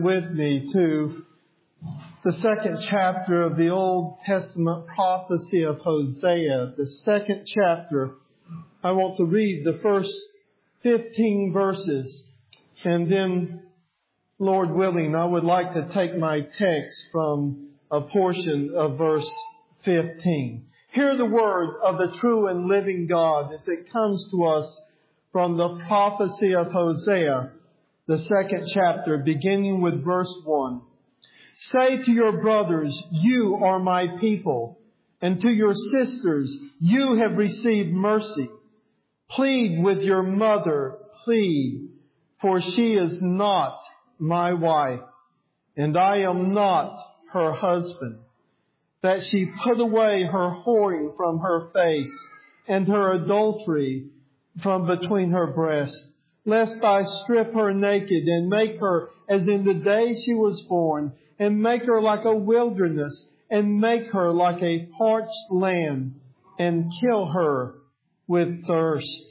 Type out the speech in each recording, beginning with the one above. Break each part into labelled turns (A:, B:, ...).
A: with me to the second chapter of the Old Testament prophecy of Hosea. The second chapter, I want to read the first 15 verses, and then, Lord willing, I would like to take my text from a portion of verse 15. Hear the word of the true and living God as it comes to us from the prophecy of Hosea, the second chapter, beginning with verse 1. Say to your brothers, you are my people, and to your sisters, you have received mercy. Plead with your mother, plead, for she is not my wife, and I am not her husband, that she put away her whoring from her face, and her adultery from between her breasts, lest I strip her naked and make her as in the day she was born, and make her like a wilderness, and make her like a parched land, and kill her with thirst.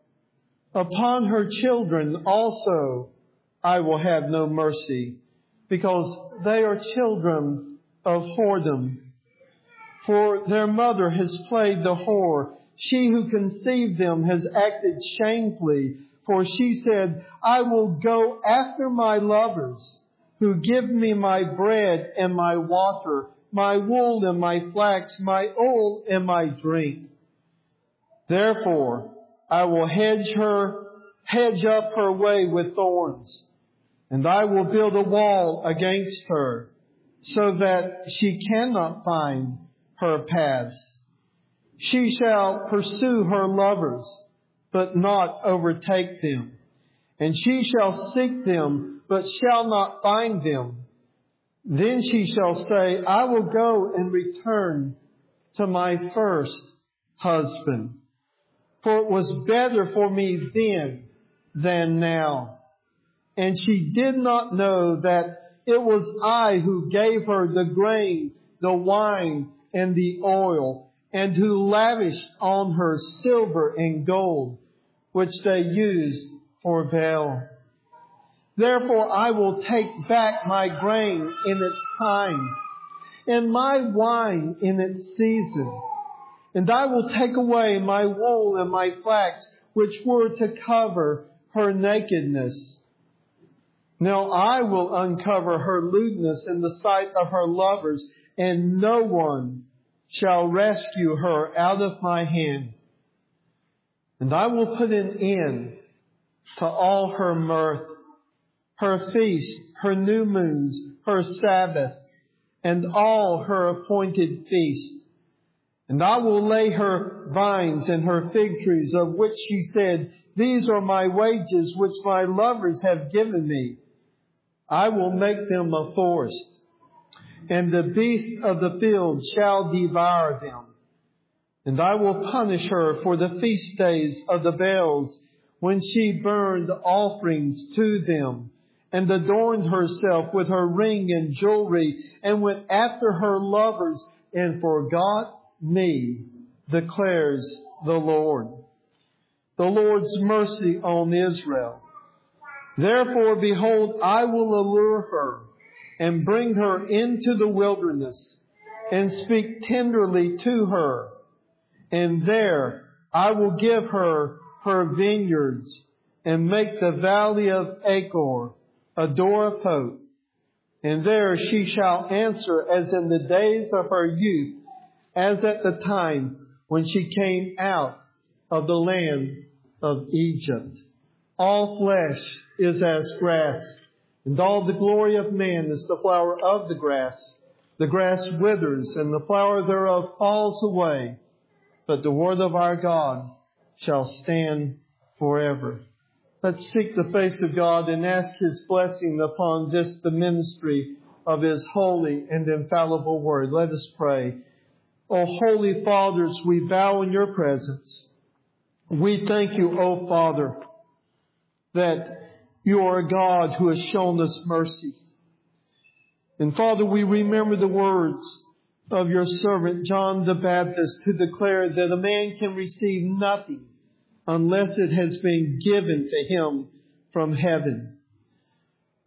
A: Upon her children also I will have no mercy, because they are children of whoredom. For their mother has played the whore. She who conceived them has acted shamefully. For she said, I will go after my lovers, who give me my bread and my water, my wool and my flax, my oil and my drink. Therefore, I will hedge up her way with thorns, and I will build a wall against her, so that she cannot find her paths. She shall pursue her lovers, but not overtake them. And she shall seek them, but shall not find them. Then she shall say, I will go and return to my first husband. For it was better for me then than now. And she did not know that it was I who gave her the grain, the wine, and the oil, and who lavished on her silver and gold, which they used for Baal. Therefore I will take back my grain in its time, and my wine in its season. And I will take away my wool and my flax, which were to cover her nakedness. Now I will uncover her lewdness in the sight of her lovers, and no one shall rescue her out of my hand. And I will put an end to all her mirth, her feast, her new moons, her Sabbath, and all her appointed feasts. And I will lay her vines and her fig trees, of which she said, these are my wages which my lovers have given me. I will make them a forest, and the beasts of the field shall devour them. And I will punish her for the feast days of the Baals, when she burned offerings to them, and adorned herself with her ring and jewelry, and went after her lovers, and forgot me, declares the Lord. The Lord's mercy on Israel. Therefore, behold, I will allure her, and bring her into the wilderness, and speak tenderly to her. And there I will give her her vineyards, and make the valley of Achor a door of hope. And there she shall answer as in the days of her youth, as at the time when she came out of the land of Egypt. All flesh is as grass, and all the glory of man is the flower of the grass. The grass withers, and the flower thereof falls away. But the word of our God shall stand forever. Let's seek the face of God and ask His blessing upon this, the ministry of His holy and infallible word. Let us pray. O Holy Fathers, we bow in your presence. We thank you, O Father, that you are a God who has shown us mercy. And Father, we remember the words of your servant John the Baptist, who declared that a man can receive nothing unless it has been given to him from heaven.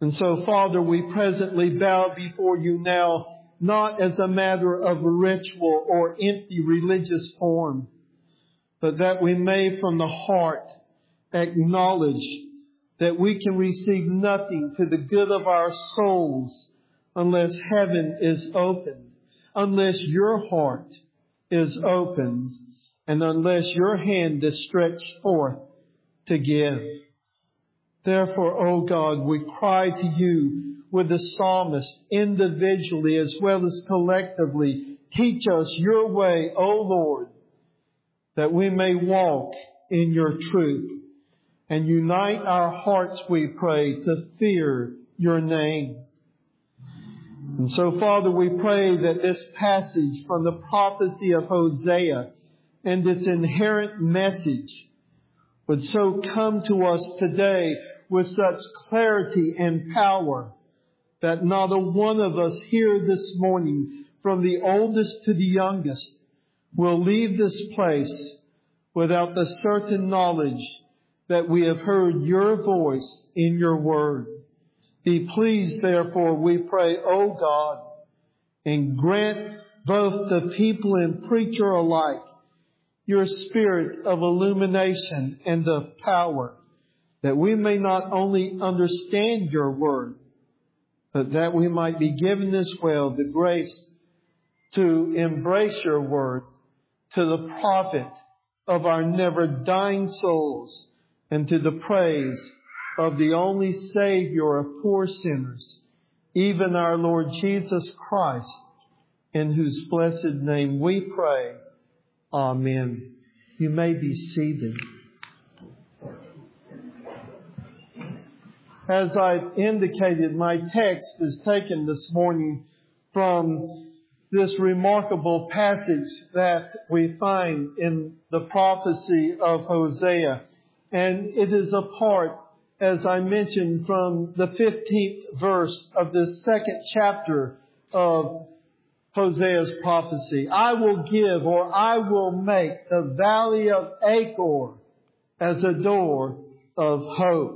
A: And so, Father, we presently bow before you now, not as a matter of ritual or empty religious form, but that we may from the heart acknowledge that we can receive nothing to the good of our souls unless heaven is opened, unless your heart is opened, and unless your hand is stretched forth to give. Therefore, O God, we cry to you with the psalmist individually as well as collectively. Teach us your way, O Lord, that we may walk in your truth. And unite our hearts, we pray, to fear your name. And so, Father, we pray that this passage from the prophecy of Hosea and its inherent message would so come to us today with such clarity and power that not a one of us here this morning, from the oldest to the youngest, will leave this place without the certain knowledge that we have heard your voice in your word. Be pleased, therefore, we pray, O God, and grant both the people and preacher alike your spirit of illumination and of power, that we may not only understand your word, but that we might be given as well the grace to embrace your word to the profit of our never dying souls and to the praise of the only Savior of poor sinners, even our Lord Jesus Christ, in whose blessed name we pray. Amen. You may be seated. As I've indicated, my text is taken this morning from this remarkable passage that we find in the prophecy of Hosea. And it is a part, as I mentioned, from the 15th verse of this second chapter of Hosea's prophecy. I will give, or I will make, the valley of Achor as a door of hope.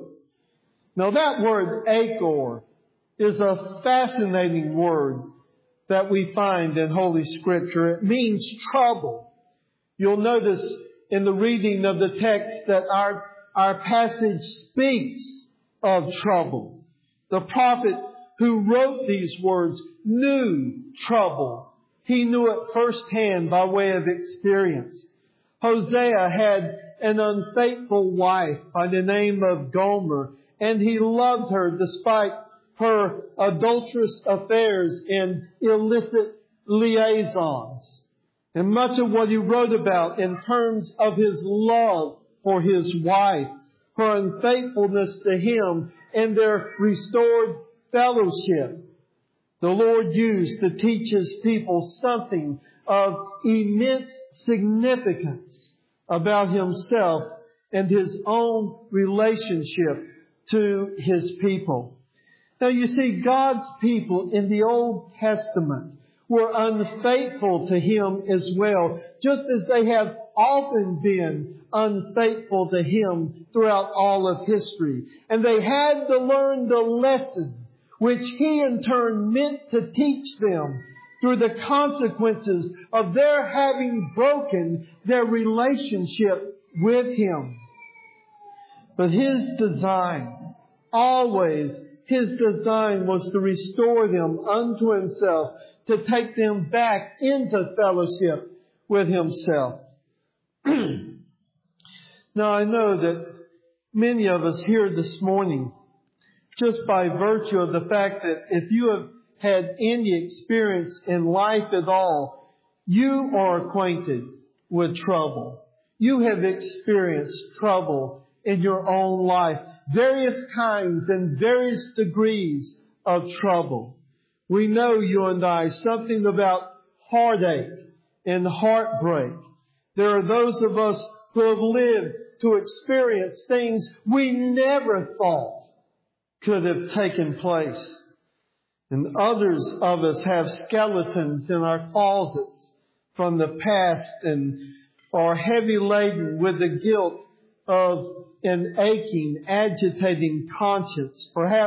A: Now that word Achor is a fascinating word that we find in Holy Scripture. It means trouble. You'll notice in the reading of the text that our passage speaks of trouble. The prophet who wrote these words knew trouble. He knew it firsthand by way of experience. Hosea had an unfaithful wife by the name of Gomer, and he loved her despite her adulterous affairs and illicit liaisons. And much of what he wrote about in terms of his love for his wife, her unfaithfulness to him, and their restored fellowship, the Lord used to teach his people something of immense significance about himself and his own relationship to his people. Now you see, God's people in the Old Testament were unfaithful to him as well, just as they have often been unfaithful to him throughout all of history. And they had to learn the lesson which he in turn meant to teach them through the consequences of their having broken their relationship with him. But his design, always his design, was to restore them unto himself, to take them back into fellowship with himself. Now I know that many of us here this morning, just by virtue of the fact that if you have had any experience in life at all, you are acquainted with trouble. You have experienced trouble in your own life, various kinds and various degrees of trouble. We know, you and I, something about heartache and heartbreak. There are those of us who have lived to experience things we never thought could have taken place. And others of us have skeletons in our closets from the past and are heavy laden with the guilt of an aching, agitating conscience, perhaps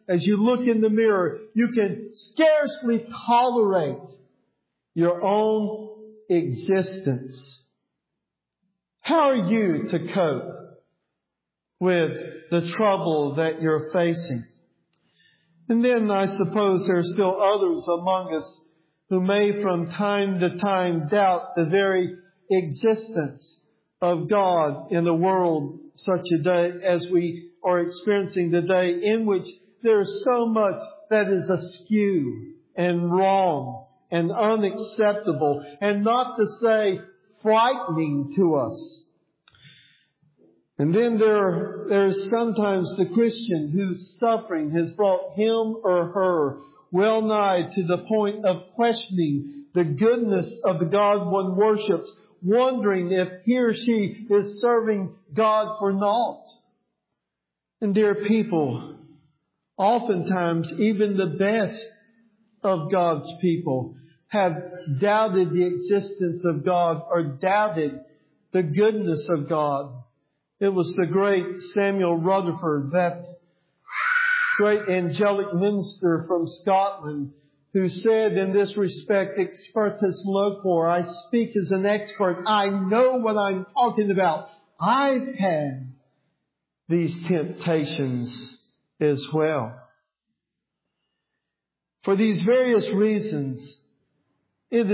A: as you look in the mirror, you can scarcely tolerate your own existence. How are you to cope with the trouble that you're facing? And then I suppose there are still others among us who may from time to time doubt the very existence of God in the world such a day as we are experiencing today, in which there is so much that is askew and wrong and unacceptable, and not to say frightening to us. And then there is sometimes the Christian whose suffering has brought him or her well nigh to the point of questioning the goodness of the God one worships, wondering if he or she is serving God for naught. And dear people, oftentimes even the best of God's people have doubted the existence of God or doubted the goodness of God. It was the great Samuel Rutherford, that great angelic minister from Scotland, who said in this respect, expertus loquor, I speak as an expert. I know what I'm talking about. I've had these temptations as well. For these various reasons, it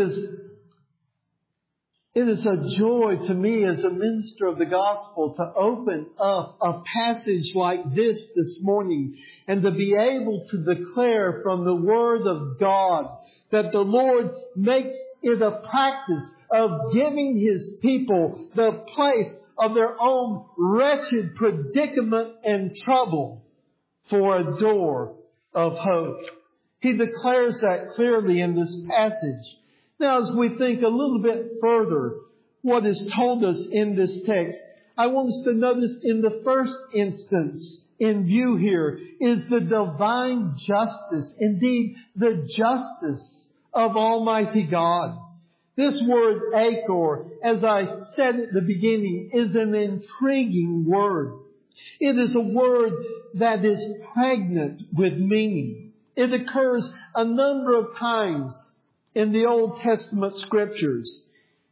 A: is a joy to me as a minister of the gospel to open up a passage like this morning and to be able to declare from the Word of God that the Lord makes it a practice of giving His people the place of their own wretched predicament and trouble for a door of hope. He declares that clearly in this passage. Now, as we think a little bit further, what is told us in this text, I want us to notice in the first instance in view here is the divine justice, indeed the justice of Almighty God. This word achor, as I said at the beginning, is an intriguing word. It is a word that is pregnant with meaning. It occurs a number of times in the Old Testament Scriptures.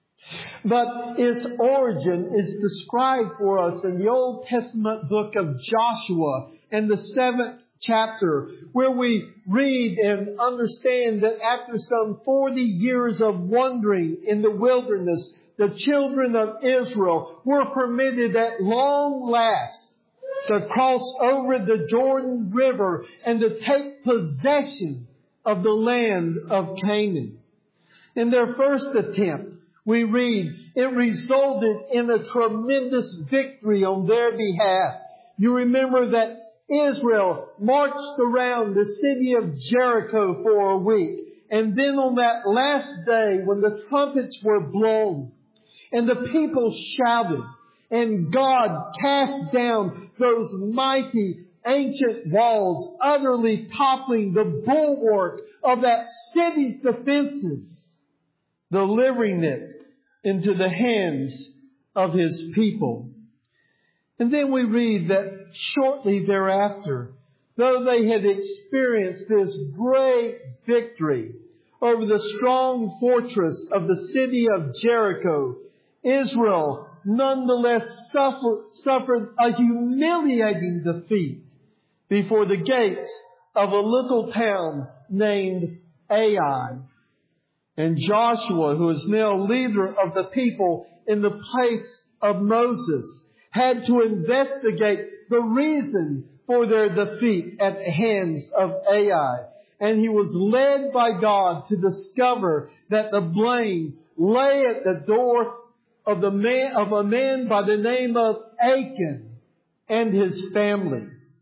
A: But its origin is described for us in the Old Testament book of Joshua and the 7th chapter, where we read and understand that after some 40 years of wandering in the wilderness, the children of Israel were permitted at long last to cross over the Jordan River and to take possession of the land of Canaan. In their first attempt, we read, it resulted in a tremendous victory on their behalf. You remember that Israel marched around the city of Jericho for a week. And then on that last day, when the trumpets were blown and the people shouted, and God cast down those mighty ancient walls, utterly toppling the bulwark of that city's defenses, delivering it into the hands of His people. And then we read that shortly thereafter, though they had experienced this great victory over the strong fortress of the city of Jericho, Israel nonetheless suffered a humiliating defeat before the gates of a little town named Ai. And Joshua, who is now leader of the people in the place of Moses, had to investigate the reason for their defeat at the hands of Ai. And he was led by God to discover that the blame lay at the door of a man by the name of Achan and his family.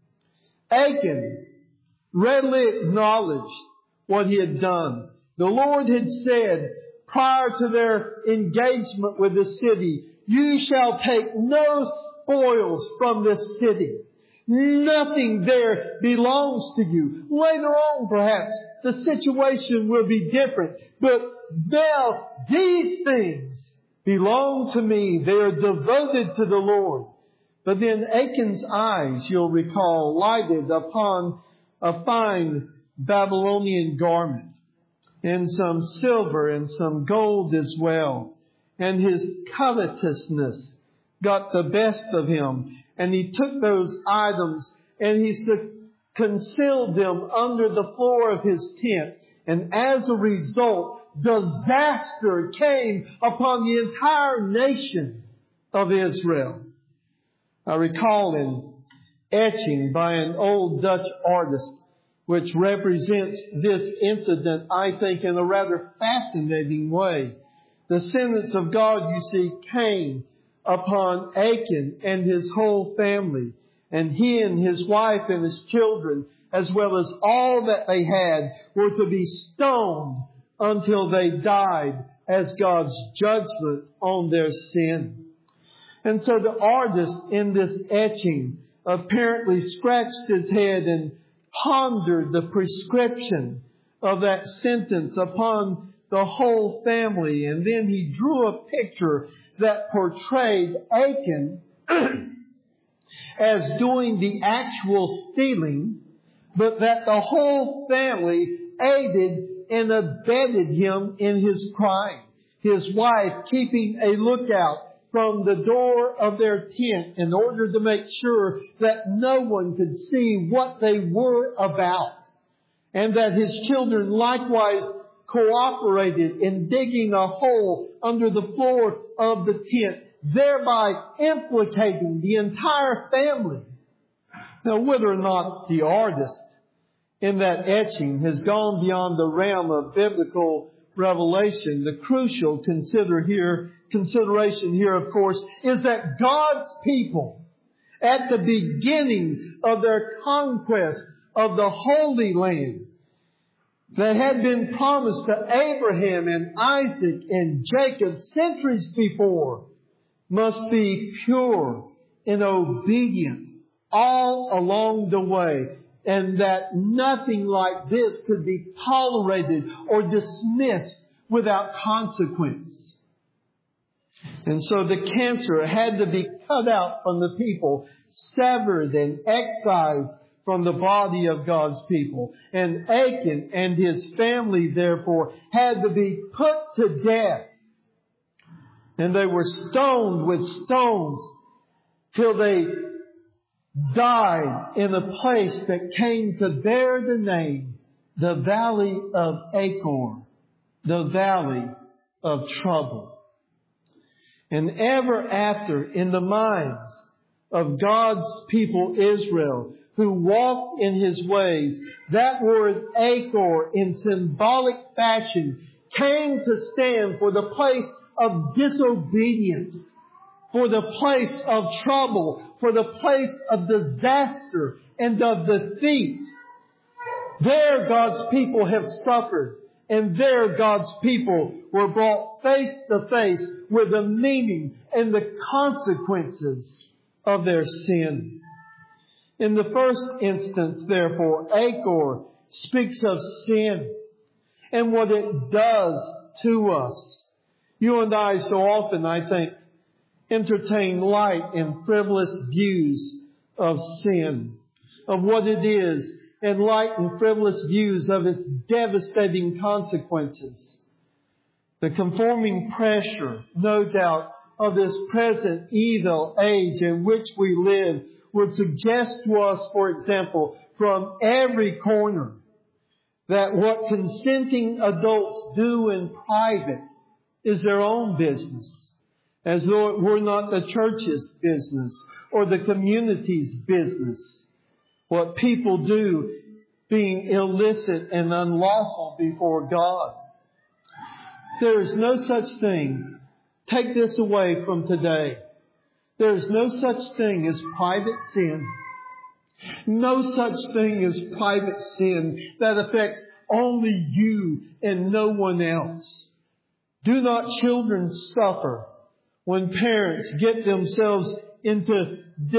A: Achan readily acknowledged what he had done. The Lord had said prior to their engagement with the city, you shall take no spoils from this city. Nothing there belongs to you. Later on, perhaps, the situation will be different. But now, these things belong to me. They are devoted to the Lord. But then Achan's eyes, you'll recall, lighted upon a fine Babylonian garment, and some silver and some gold as well. And his covetousness got the best of him. And he took those items and he concealed them under the floor of his tent. And as a result, disaster came upon the entire nation of Israel. I recall an etching by an old Dutch artist which represents this incident, I think, in a rather fascinating way. The sentence of God, you see, came upon Achan and his whole family, and he and his wife and his children, as well as all that they had, were to be stoned until they died as God's judgment on their sin. And so the artist in this etching apparently scratched his head and pondered the prescription of that sentence upon the whole family. And then he drew a picture that portrayed Achan as doing the actual stealing, but that the whole family aided and abetted him in his crime. His wife keeping a lookout from the door of their tent in order to make sure that no one could see what they were about. And that his children likewise cooperated in digging a hole under the floor of the tent, thereby implicating the entire family. Now, whether or not the artist in that etching has gone beyond the realm of biblical revelation, the crucial consideration here, of course, is that God's people, at the beginning of their conquest of the Holy Land, that had been promised to Abraham and Isaac and Jacob centuries before, must be pure and obedient all along the way, and that nothing like this could be tolerated or dismissed without consequence. And so the cancer had to be cut out from the people, severed and excised from the body of God's people. And Achan and his family, therefore, had to be put to death. And they were stoned with stones till they died in a place that came to bear the name, the Valley of Achor, the Valley of Trouble. And ever after, in the minds of God's people Israel, who walked in His ways, that word Achor in symbolic fashion came to stand for the place of disobedience, for the place of trouble, for the place of disaster and of defeat. There God's people have suffered, and there God's people were brought face to face with the meaning and the consequences of their sin. In the first instance, therefore, Achor speaks of sin and what it does to us. You and I so often, I think, entertain light and frivolous views of sin, of what it is, and light and frivolous views of its devastating consequences. The conforming pressure, no doubt, of this present evil age in which we live would suggest to us, for example, from every corner, that what consenting adults do in private is their own business, as though it were not the church's business or the community's business. What people do being illicit and unlawful before God. There is no such thing. Take this away from today. There is no such thing as private sin. No such thing as private sin that affects only you and no one else. Do not children suffer when parents get themselves into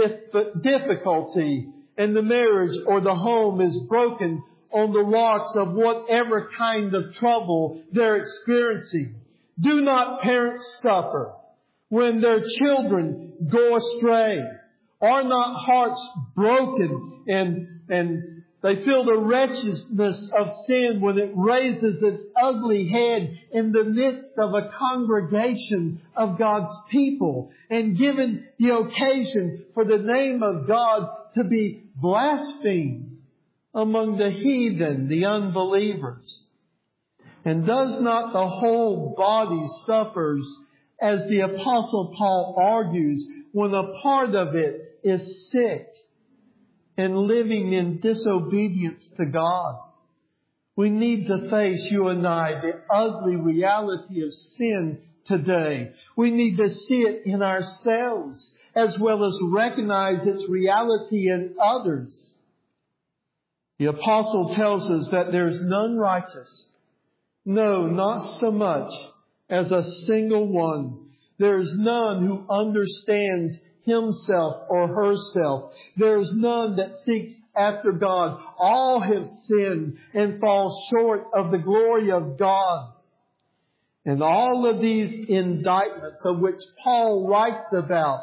A: difficulty and the marriage or the home is broken on the rocks of whatever kind of trouble they're experiencing? Do not parents suffer when their children go astray? Are not hearts broken and They feel the wretchedness of sin when it raises its ugly head in the midst of a congregation of God's people, and given the occasion for the name of God to be blasphemed among the heathen, the unbelievers. And does not the whole body suffers, as the Apostle Paul argues, when a part of it is sick and living in disobedience to God? We need to face, you and I, the ugly reality of sin today. We need to see it in ourselves, as well as recognize its reality in others. The apostle tells us that there is none righteous. No, not so much as a single one. There is none who understands himself or herself. There is none that seeks after God. All have sinned and fall short of the glory of God. And all of these indictments of which Paul writes about,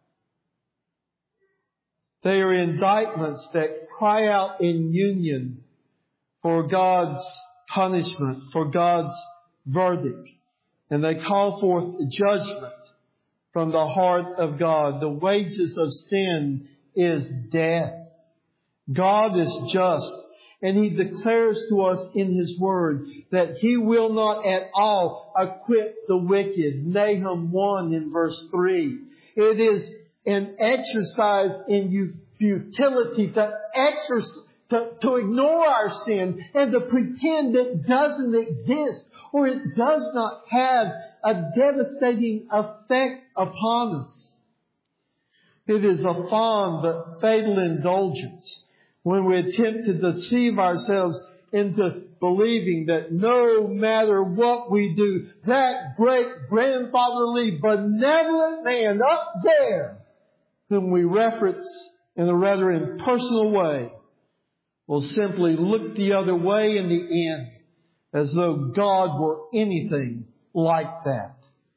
A: they are indictments that cry out in union for God's punishment, for God's verdict. And they call forth judgment from the heart of God. The wages of sin is death. God is just, and He declares to us in His Word that He will not at all acquit the wicked. Nahum 1 in verse 3. It is an exercise in futility to ignore our sin and to pretend it doesn't exist, or it does not have a devastating effect upon us. It is a fond but fatal indulgence when we attempt to deceive ourselves into believing that no matter what we do, that great-grandfatherly benevolent man up there, whom we reference in a rather impersonal way, will simply look the other way in the end, as though God were anything like that.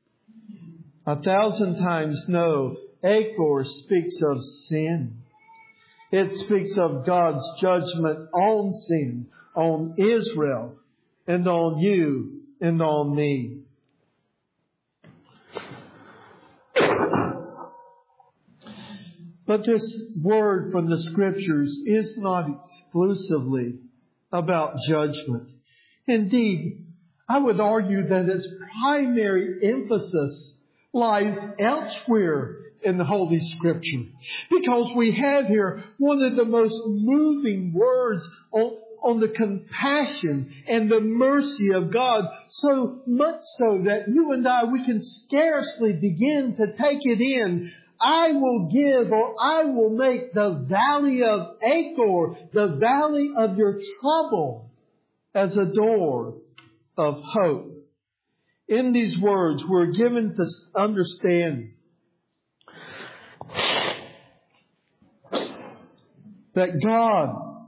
A: 1,000 times no. Achor speaks of sin. It speaks of God's judgment on sin, on Israel, and on you, and on me. But this word from the Scriptures is not exclusively about judgment. Indeed, I would argue that its primary emphasis lies elsewhere in the Holy Scripture, because we have here one of the most moving words on the compassion and the mercy of God, so much so that you and I, we can scarcely begin to take it in. I will give, or I will make the valley of Achor, the valley of your trouble, as a door of hope. In these words, we're given to understand that God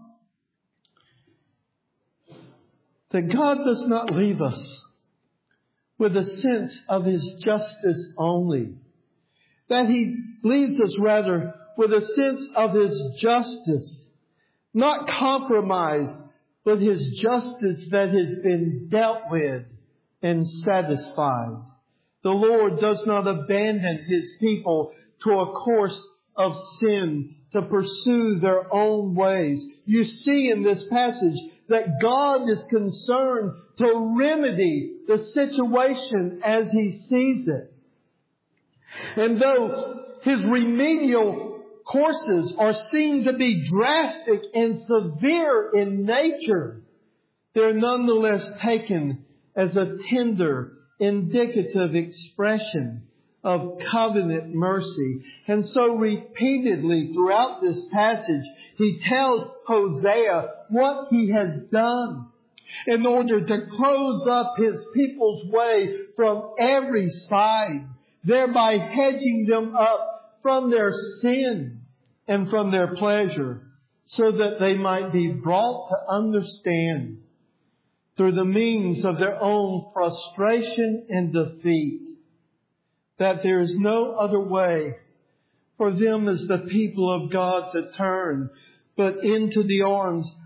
A: does not leave us with a sense of His justice only. That He leaves us rather with a sense of His justice, not compromised, but His justice that has been dealt with and satisfied. The Lord does not abandon His people to a course of sin to pursue their own ways. You see in this passage that God is concerned to remedy the situation as He sees it. And though His remedial courses are seen to be drastic and severe in nature, they're nonetheless taken as a tender, indicative expression of covenant mercy. And so repeatedly throughout this passage, He tells Hosea what He has done in order to close up His people's way from every side, thereby hedging them up from their sin and from their pleasure, so that they might be brought to understand through the means of their own frustration and defeat that there is no other way for them as the people of God to turn but into the arms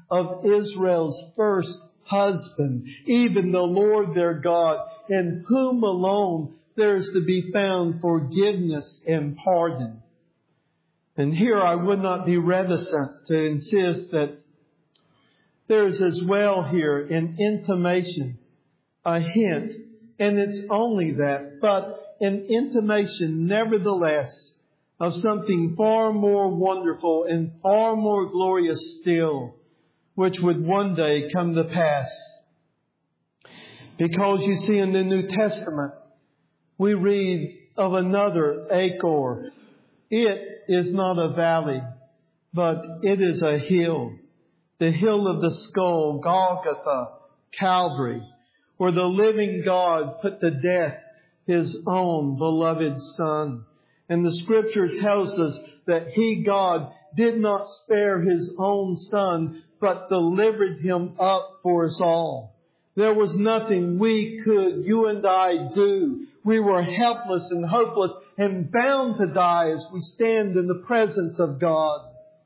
A: of Israel's first husband, even the Lord their God, in whom alone there is to be found forgiveness and pardon. And here I would not be reticent to insist that there is as well here an intimation, a hint, and it's only that, but an intimation nevertheless of something far more wonderful and far more glorious still, which would one day come to pass. Because you see, in the New Testament, we read of another Achor. It is not a valley, but it is a hill. The hill of the skull, Golgotha, Calvary, where the living God put to death His own beloved Son. And the Scripture tells us that He, God, did not spare His own Son, but delivered Him up for us all. There was nothing we could, you and I, do. We were helpless and hopeless and bound to die as we stand in the presence of God.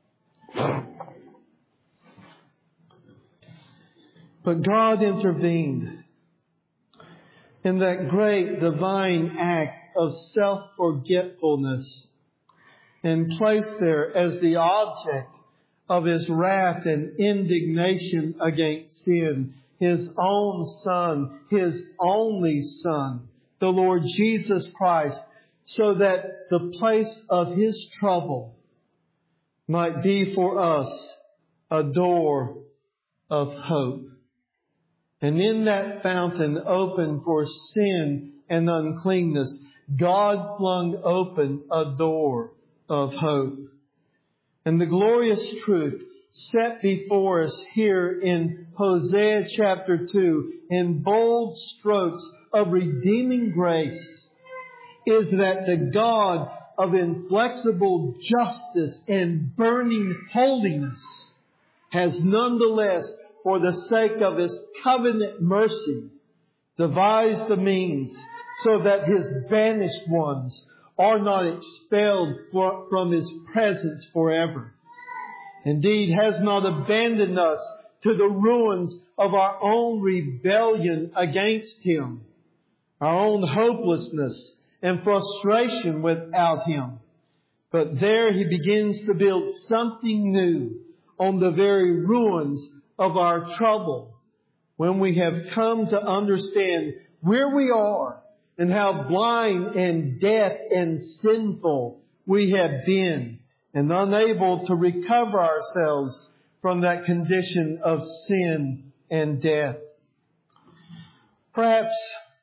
A: But God intervened in that great divine act of self-forgetfulness and placed there as the object of His wrath and indignation against sin His own Son, His only Son, the Lord Jesus Christ, so that the place of His trouble might be for us a door of hope. And in that fountain open for sin and uncleanness, God flung open a door of hope. And the glorious truth set before us here in Hosea chapter 2 in bold strokes of redeeming grace is that the God of inflexible justice and burning holiness has nonetheless, for the sake of His covenant mercy, devised the means so that His banished ones are not expelled from His presence forever. Indeed, has not abandoned us to the ruins of our own rebellion against Him, our own hopelessness and frustration without Him. But there He begins to build something new on the very ruins of our trouble, when we have come to understand where we are and how blind and deaf and sinful we have been, and unable to recover ourselves from that condition of sin and death. Perhaps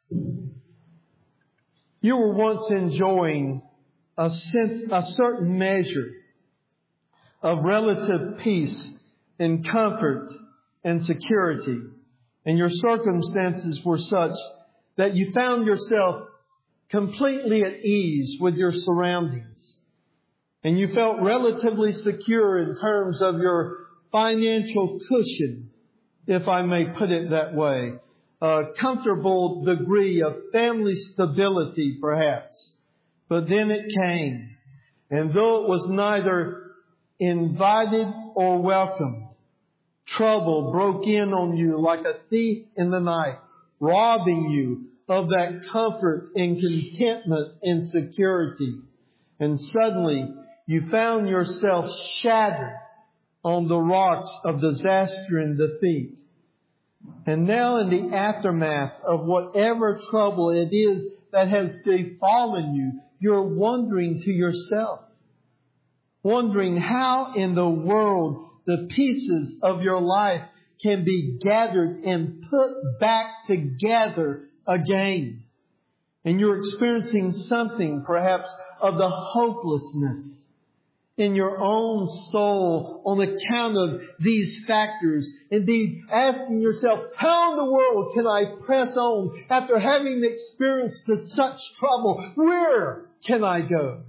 A: you were once enjoying a certain measure of relative peace and comfort and security, and your circumstances were such that you found yourself completely at ease with your surroundings. And you felt relatively secure in terms of your financial cushion, if I may put it that way. A comfortable degree of family stability, perhaps. But then it came. And though it was neither invited or welcomed, trouble broke in on you like a thief in the night, robbing you of that comfort and contentment and security. And suddenly you found yourself shattered on the rocks of disaster and defeat. And now in the aftermath of whatever trouble it is that has befallen you, you're wondering to yourself, wondering how in the world the pieces of your life can be gathered and put back together again. And you're experiencing something perhaps of the hopelessness in your own soul on account of these factors. Indeed, asking yourself, how in the world can I press on after having experienced such trouble? Where can I go?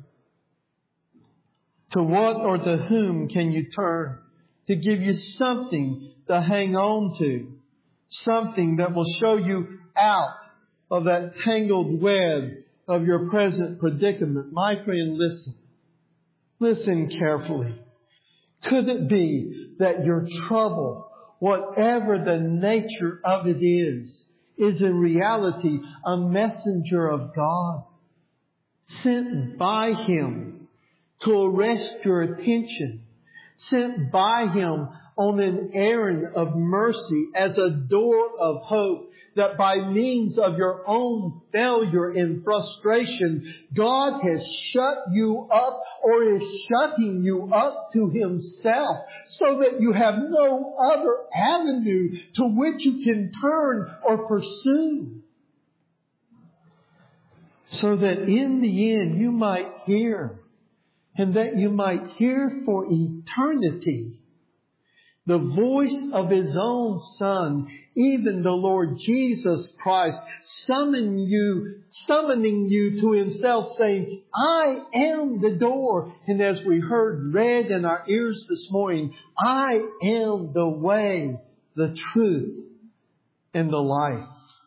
A: To what or to whom can you turn to give you something to hang on to? Something that will show you out of that tangled web of your present predicament. My friend, listen. Listen carefully. Could it be that your trouble, whatever the nature of it is in reality a messenger of God, sent by Him to arrest your attention, sent by Him on an errand of mercy as a door of hope, that by means of your own failure and frustration, God has shut you up or is shutting you up to Himself so that you have no other avenue to which you can turn or pursue. So that in the end you might hear, and that you might hear for eternity, the voice of His own Son, even the Lord Jesus Christ, summoning you to Himself, saying, I am the door. And as we heard read in our ears this morning, I am the way, the truth, and the life.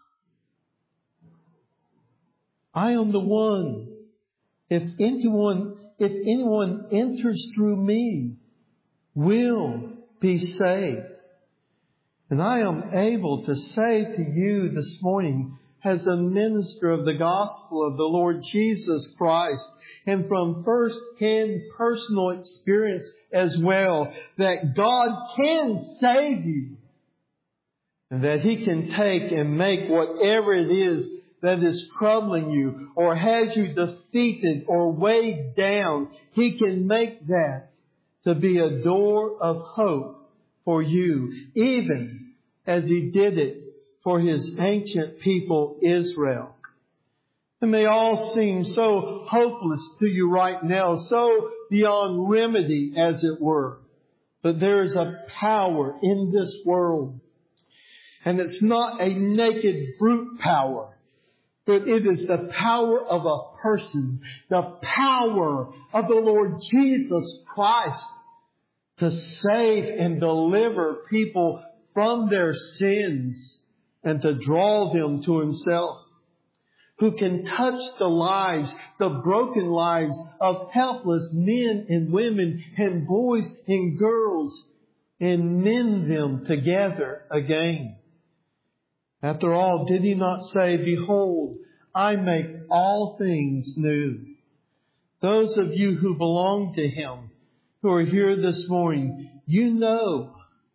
A: I am the one. If anyone enters through me, will be saved. And I am able to say to you this morning, as a minister of the gospel of the Lord Jesus Christ, and from first-hand personal experience as well, that God can save you, and that He can take and make whatever it is that is troubling you, or has you defeated or weighed down, He can make that to be a door of hope for you, even as He did it for His ancient people, Israel. It may all seem so hopeless to you right now, so beyond remedy, as it were. But there is a power in this world. And it's not a naked brute power, but it is the power of a person, the power of the Lord Jesus Christ to save and deliver people from their sins and to draw them to Himself, who can touch the lives, the broken lives of helpless men and women and boys and girls and mend them together again. After all, did He not say, behold, I make all things new? Those of you who belong to Him, who are here this morning, you know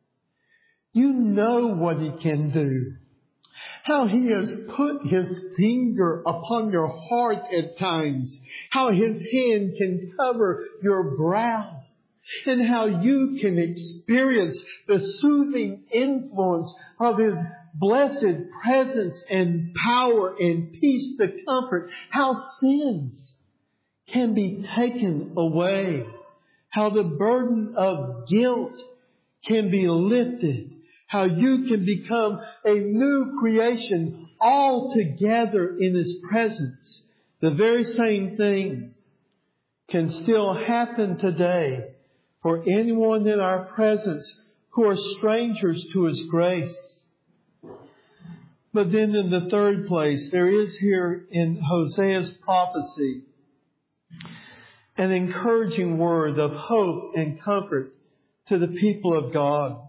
A: what He can do. How He has put His finger upon your heart at times. How His hand can cover your brow. And how you can experience the soothing influence of His blessed presence and power and peace to comfort. How sins can be taken away. How the burden of guilt can be lifted. How you can become a new creation altogether in His presence. The very same thing can still happen today for anyone in our presence who are strangers to His grace. But then in the third place, there is here in Hosea's prophecy an encouraging word of hope and comfort to the people of God.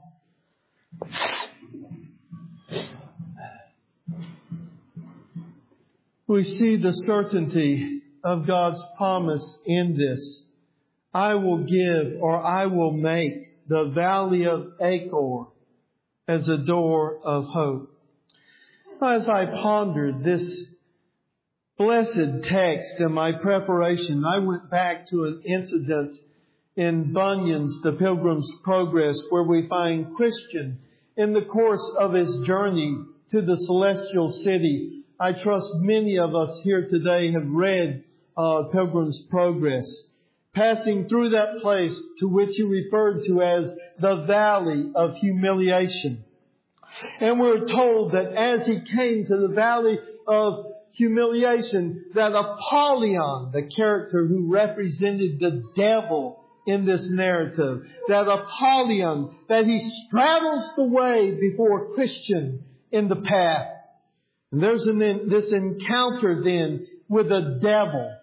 A: We see the certainty of God's promise in this. I will give, or I will make, the valley of Achor as a door of hope. As I pondered this blessed text in my preparation, I went back to an incident in Bunyan's The Pilgrim's Progress, where we find Christian in the course of his journey to the celestial city. I trust many of us here today have read Pilgrim's Progress, passing through that place to which he referred to as the Valley of Humiliation. And we're told that as he came to the Valley of Humiliation, that Apollyon, the character who represented the devil in this narrative, that Apollyon, that he straddles the way before Christian in the path. And there's this encounter then with the devil,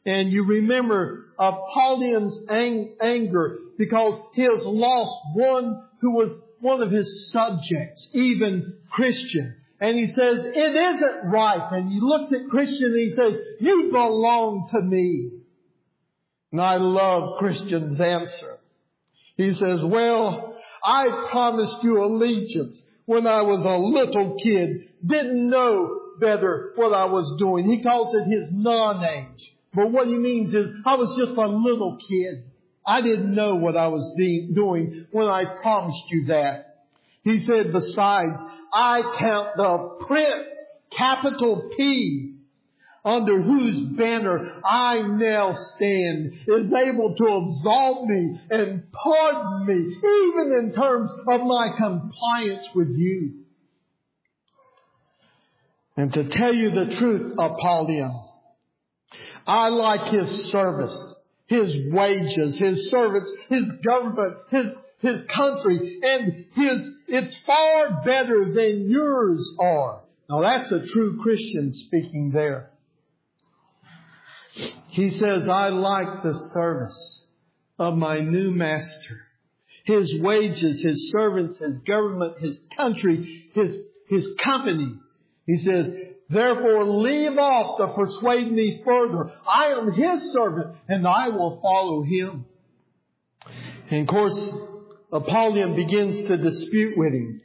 A: And you remember Apollion's anger because he has lost one who was one of his subjects, even Christian. And he says, it isn't right. And he looks at Christian and he says, you belong to me. And I love Christian's answer. He says, well, I promised you allegiance when I was a little kid. Didn't know better what I was doing. He calls it his non-age. But what he means is, I was just a little kid. I didn't know what I was doing when I promised you that. He said, besides, I count the Prince, capital P, under whose banner I now stand, is able to absolve me and pardon me, even in terms of my compliance with you. And to tell you the truth, Apollyon, I like his service, his wages, his servants, his government, his country, and it's far better than yours are. Now that's a true Christian speaking there. He says, I like the service of my new master. His wages, his servants, his government, his country, his company. He says, therefore leave off to persuade me further. I am his servant and I will follow him. And of course, Apollyon begins to dispute with him.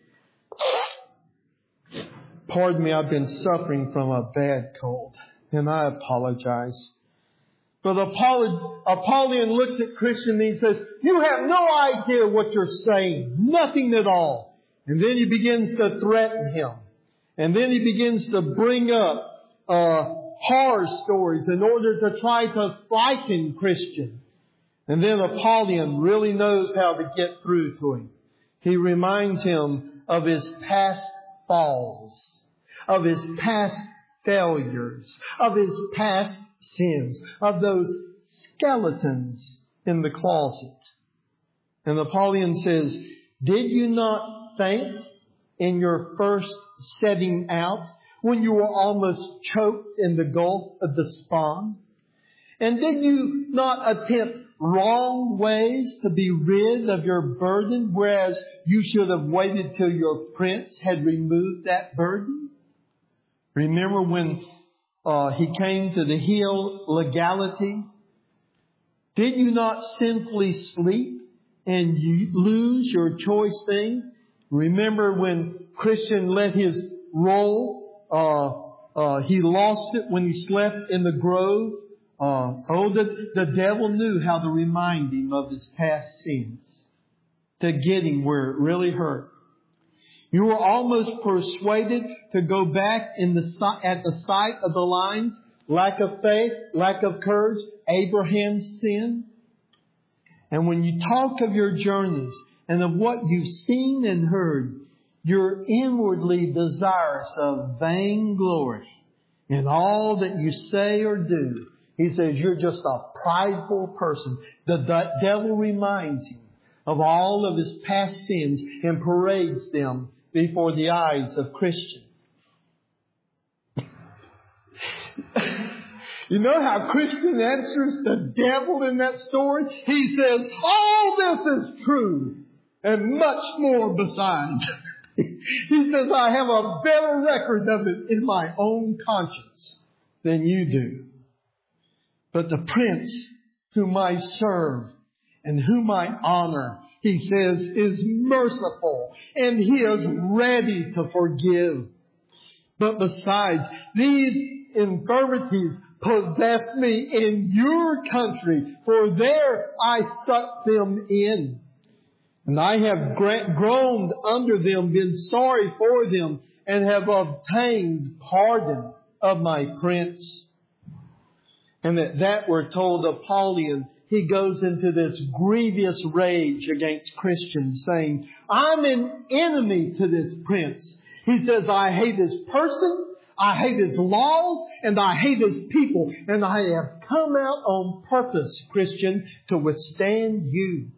A: Pardon me, I've been suffering from a bad cold and I apologize. But Apollyon looks at Christian and he says, you have no idea what you're saying. Nothing at all. And then he begins to threaten him. And then he begins to bring up horror stories in order to try to frighten Christian. And then Apollyon really knows how to get through to him. He reminds him of his past falls, of his past failures, of his past sins, of those skeletons in the closet. And Apollyon says, did you not faint in your first setting out when you were almost choked in the gulf of despond? And did you not attempt wrong ways to be rid of your burden, whereas you should have waited till your prince had removed that burden? Remember when he came to the hill legality? Did you not sinfully sleep and you lose your choice thing? Remember when Christian let his roll, he lost it when he slept in the grove? The devil knew how to remind him of his past sins to get him where it really hurt. You were almost persuaded to go back at the sight of the lines, lack of faith, lack of courage, Abraham's sin. And when you talk of your journeys and of what you've seen and heard, you're inwardly desirous of vainglory in all that you say or do. He says you're just a prideful person. The devil reminds him of all of his past sins and parades them before the eyes of Christian. You know how Christian answers the devil in that story? He says, all this is true and much more besides. He says, I have a better record of it in my own conscience than you do. But the prince whom I serve and whom I honor, he says, is merciful and he is ready to forgive. But besides, these infirmities possess me in your country, for there I sucked them in. And I have groaned under them, been sorry for them, and have obtained pardon of my prince. And that we're told Apollyon, he goes into this grievous rage against Christians, saying, I'm an enemy to this prince. He says, I hate his person, I hate his laws, and I hate his people. And I have come out on purpose, Christian, to withstand you.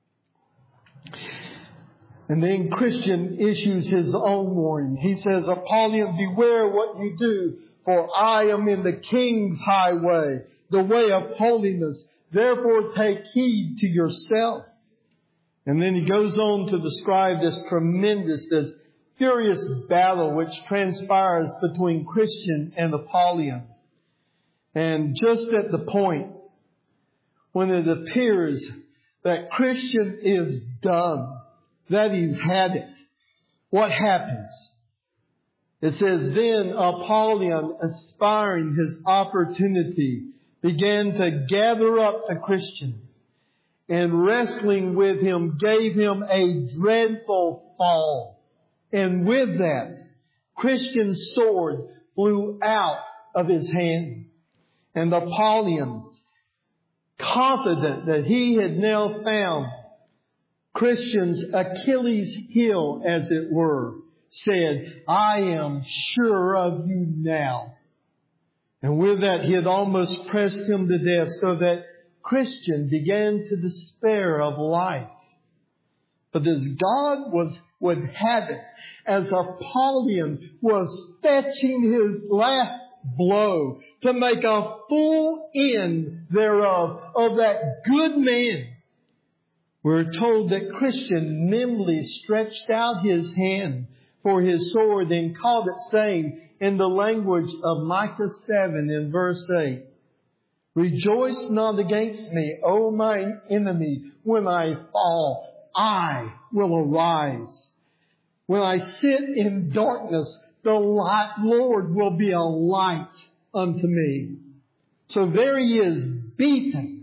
A: And then Christian issues his own warning. He says, Apollyon, beware what you do, For I am in the King's highway, the way of holiness. Therefore take heed to yourself. And then he goes on to describe this tremendous, this furious battle which transpires between Christian and Apollyon. And just at the point when it appears that Christian is done, that he's had it, what happens? It says, then Apollyon, aspiring his opportunity, began to gather up the Christian, and wrestling with him gave him a dreadful fall. And with that, Christian's sword flew out of his hand. And Apollyon, confident that he had now found Christian's Achilles heel, as it were, said, I am sure of you now. And with that, he had almost pressed him to death, so that Christian began to despair of life. But as God would have it, as Apollyon was fetching his last blow to make a full end thereof of that good man, we're told that Christian nimbly stretched out his hand for his sword and caught it, saying in the language of Micah 7 in verse 8, rejoice not against me, O mine enemy. When I fall, I will arise. When I sit in darkness, the Lord will be a light unto me. So there he is, beaten,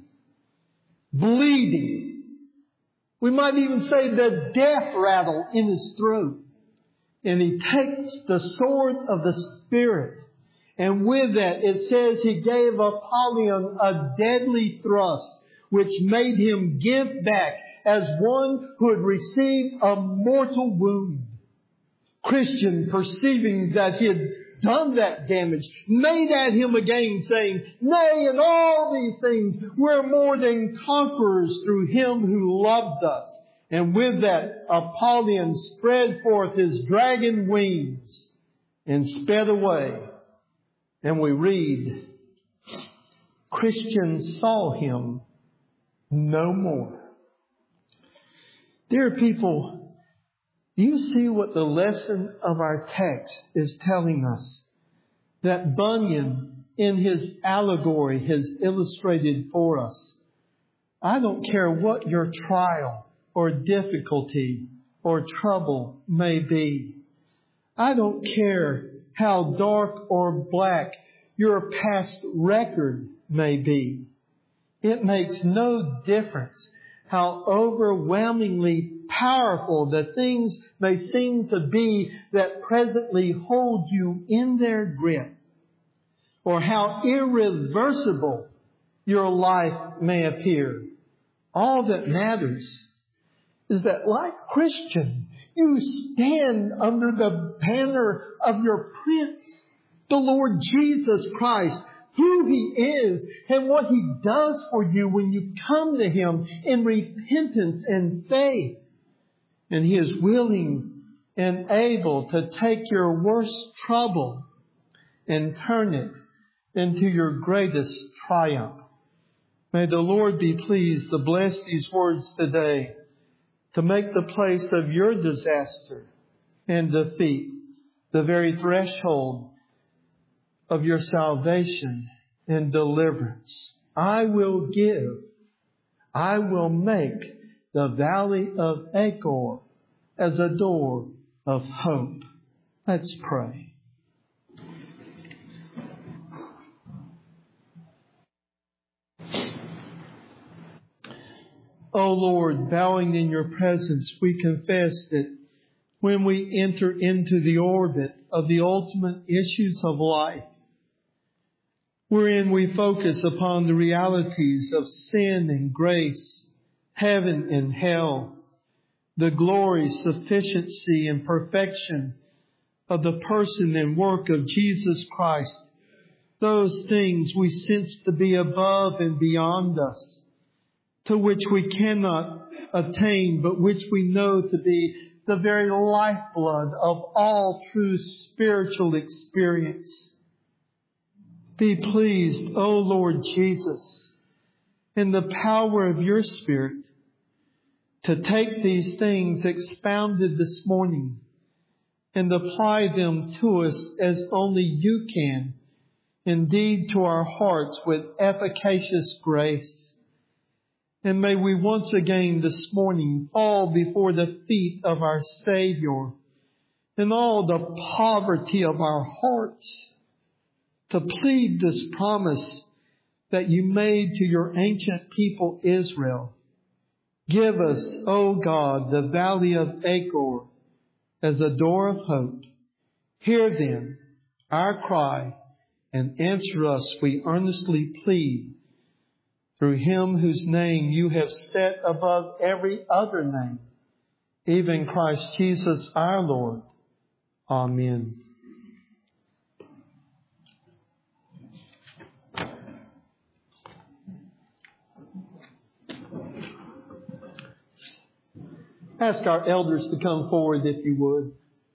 A: bleeding. We might even say the death rattle in his throat. And he takes the sword of the Spirit. And with that, it says he gave Apollyon a deadly thrust, which made him give back as one who had received a mortal wound. Christian, perceiving that he had done that damage, made at him again, saying, nay, in all these things we're more than conquerors through him who loved us. And with that, Apollyon spread forth his dragon wings and sped away. And we read, Christian saw him no more. Dear people, do you see what the lesson of our text is telling us? That Bunyan, in his allegory, has illustrated for us. I don't care what your trial or difficulty or trouble may be. I don't care how dark or black your past record may be. It makes no difference how overwhelmingly powerful the things may seem to be that presently hold you in their grip, or how irreversible your life may appear. All that matters is that, like Christian, you stand under the banner of your Prince, the Lord Jesus Christ, who He is and what He does for you when you come to Him in repentance and faith. And He is willing and able to take your worst trouble and turn it into your greatest triumph. May the Lord be pleased to bless these words today, to make the place of your disaster and defeat the very threshold of your salvation and deliverance. I will make the valley of Achor as a door of hope. Let's pray. O Lord, bowing in your presence, we confess that when we enter into the orbit of the ultimate issues of life, wherein we focus upon the realities of sin and grace, heaven and hell, the glory, sufficiency, and perfection of the person and work of Jesus Christ, those things we sense to be above and beyond us, to which we cannot attain, but which we know to be the very lifeblood of all true spiritual experience. Be pleased, O Lord Jesus, in the power of your Spirit, to take these things expounded this morning and apply them to us as only you can, indeed to our hearts with efficacious grace. And may we once again this morning fall before the feet of our Savior in all the poverty of our hearts to plead this promise that you made to your ancient people Israel. Give us, O God, the valley of Achor as a door of hope. Hear then our cry and answer us, we earnestly plead, through him whose name you have set above every other name, even Christ Jesus our Lord. Amen. Ask our elders to come forward if you would.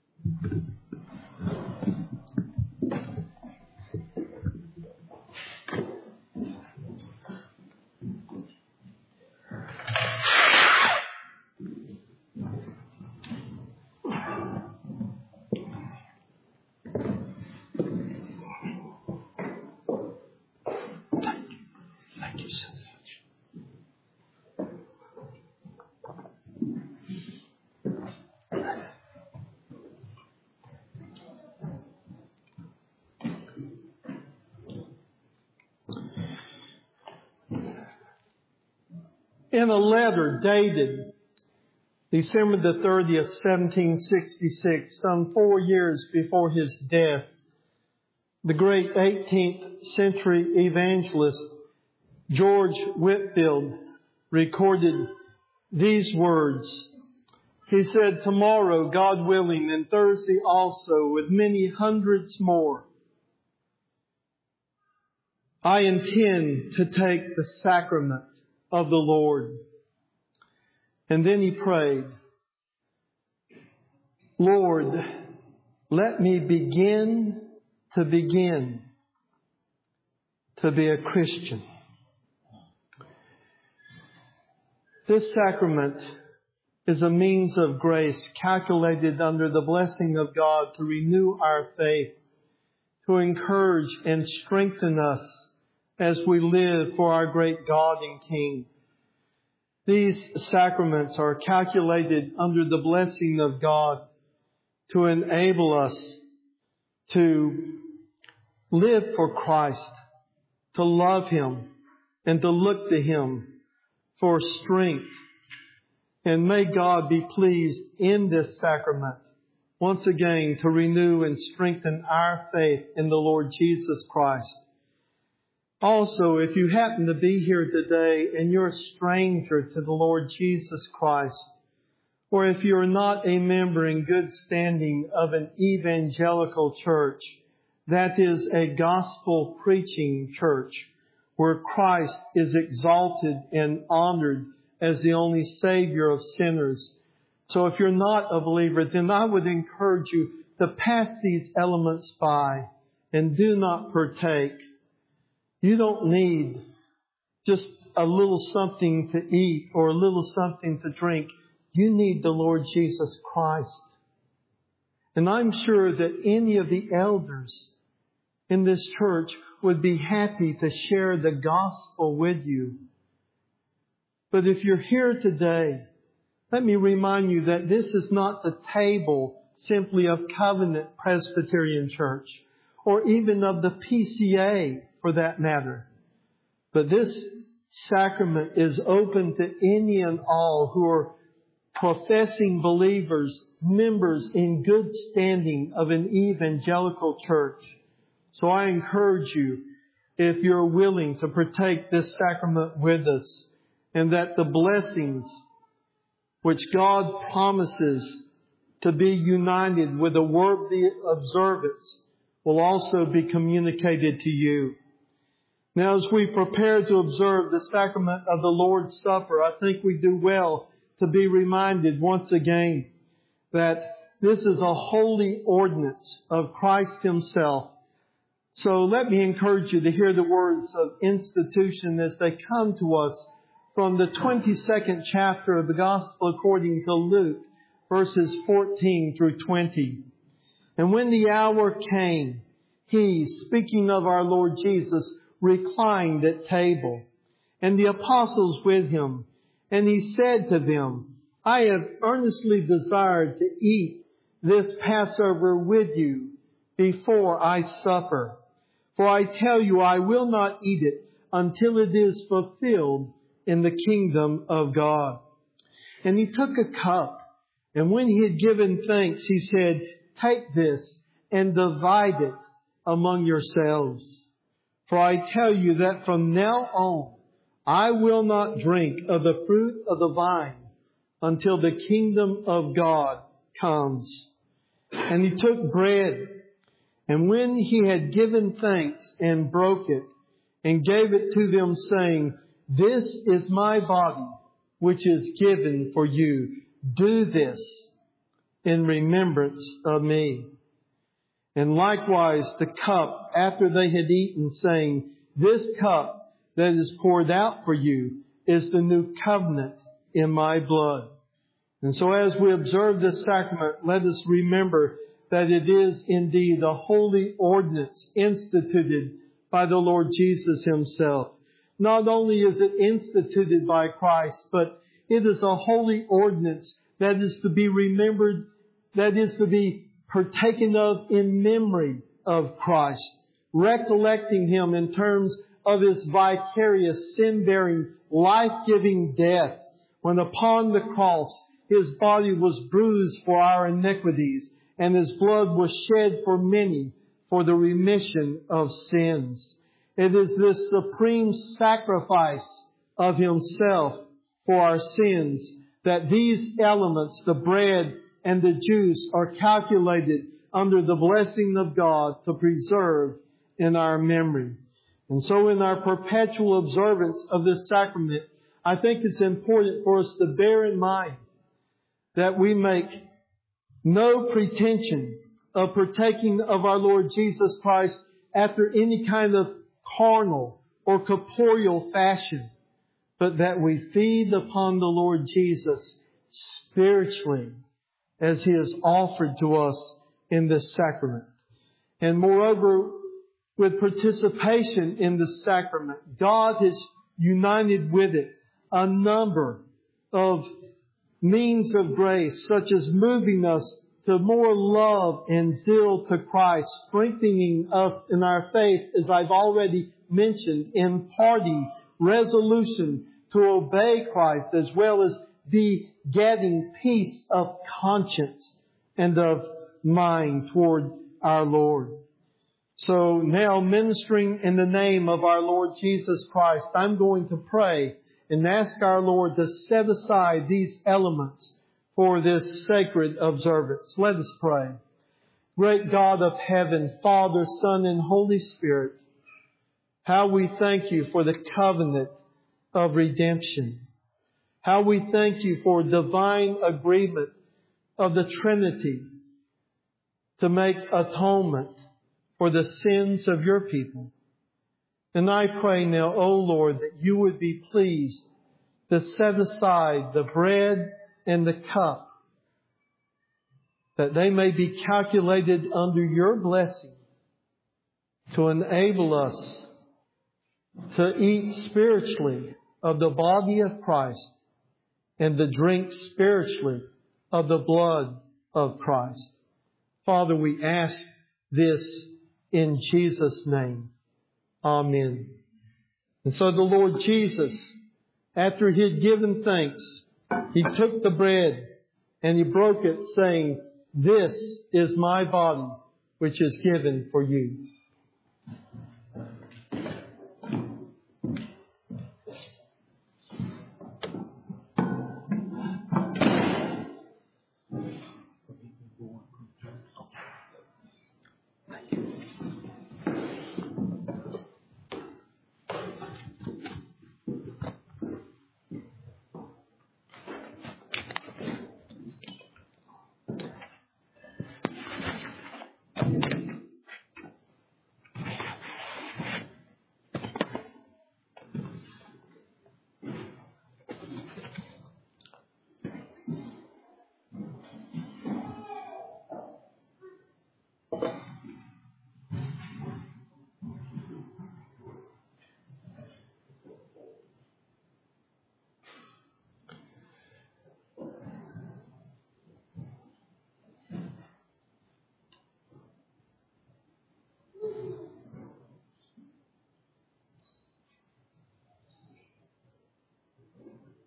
A: Thank you so much. In a letter dated December the 30th, 1766, some 4 years before his death, the great 18th century evangelist George Whitefield recorded these words. He said, "Tomorrow, God willing, and Thursday also, with many hundreds more, I intend to take the sacrament of the Lord." And then he prayed, "Lord, let me begin to be a Christian." This sacrament is a means of grace calculated under the blessing of God to renew our faith, to encourage and strengthen us as we live for our great God and King. These sacraments are calculated under the blessing of God to enable us to live for Christ, to love Him, and to look to Him for strength. And may God be pleased in this sacrament once again to renew and strengthen our faith in the Lord Jesus Christ. Also, if you happen to be here today and you're a stranger to the Lord Jesus Christ, or if you're not a member in good standing of an evangelical church, that is a gospel preaching church where Christ is exalted and honored as the only Savior of sinners. So if you're not a believer, then I would encourage you to pass these elements by and do not partake. You don't need just a little something to eat or a little something to drink. You need the Lord Jesus Christ. And I'm sure that any of the elders in this church would be happy to share the gospel with you. But if you're here today, let me remind you that this is not the table simply of Covenant Presbyterian Church or even of the PCA for that matter. But this sacrament is open to any and all who are professing believers, members in good standing of an evangelical church. So I encourage you, if you're willing to partake this sacrament with us, and that the blessings which God promises to be united with a worthy observance will also be communicated to you. Now, as we prepare to observe the sacrament of the Lord's Supper, I think we do well to be reminded once again that this is a holy ordinance of Christ Himself, So let me encourage you to hear the words of institution as they come to us from the 22nd chapter of the Gospel according to Luke, verses 14 through 20. And when the hour came, he, speaking of our Lord Jesus, reclined at table, and the apostles with him. And he said to them, I have earnestly desired to eat this Passover with you before I suffer. For I tell you, I will not eat it until it is fulfilled in the kingdom of God. And he took a cup, and when he had given thanks, he said, Take this and divide it among yourselves. For I tell you that from now on, I will not drink of the fruit of the vine until the kingdom of God comes. And he took bread, and when he had given thanks and broke it, and gave it to them, saying, This is my body, which is given for you. Do this in remembrance of me. And likewise the cup after they had eaten, saying, This cup that is poured out for you is the new covenant in my blood. And so as we observe this sacrament, let us remember that it is indeed a holy ordinance instituted by the Lord Jesus himself. Not only is it instituted by Christ, but it is a holy ordinance that is to be remembered, that is to be partaken of in memory of Christ, recollecting him in terms of his vicarious, sin-bearing, life-giving death, when upon the cross his body was bruised for our iniquities, and his blood was shed for many for the remission of sins. It is this supreme sacrifice of himself for our sins that these elements, the bread and the juice, are calculated under the blessing of God to preserve in our memory. And so in our perpetual observance of this sacrament, I think it's important for us to bear in mind that we make no pretension of partaking of our Lord Jesus Christ after any kind of carnal or corporeal fashion, but that we feed upon the Lord Jesus spiritually as he is offered to us in this sacrament. And moreover, with participation in the sacrament, God has united with it a number of means of grace, such as moving us to more love and zeal to Christ, strengthening us in our faith, as I've already mentioned, imparting resolution to obey Christ, as well as begetting peace of conscience and of mind toward our Lord. So now, ministering in the name of our Lord Jesus Christ, I'm going to pray and ask our Lord to set aside these elements for this sacred observance. Let us pray. Great God of heaven, Father, Son, and Holy Spirit, how we thank you for the covenant of redemption. How we thank you for divine agreement of the Trinity to make atonement for the sins of your people. And I pray now, O Lord, that you would be pleased to set aside the bread and the cup, that they may be calculated under your blessing to enable us to eat spiritually of the body of Christ and to drink spiritually of the blood of Christ. Father, we ask this in Jesus' name. Amen. And so the Lord Jesus, after he had given thanks, he took the bread and he broke it, saying, This is my body, which is given for you.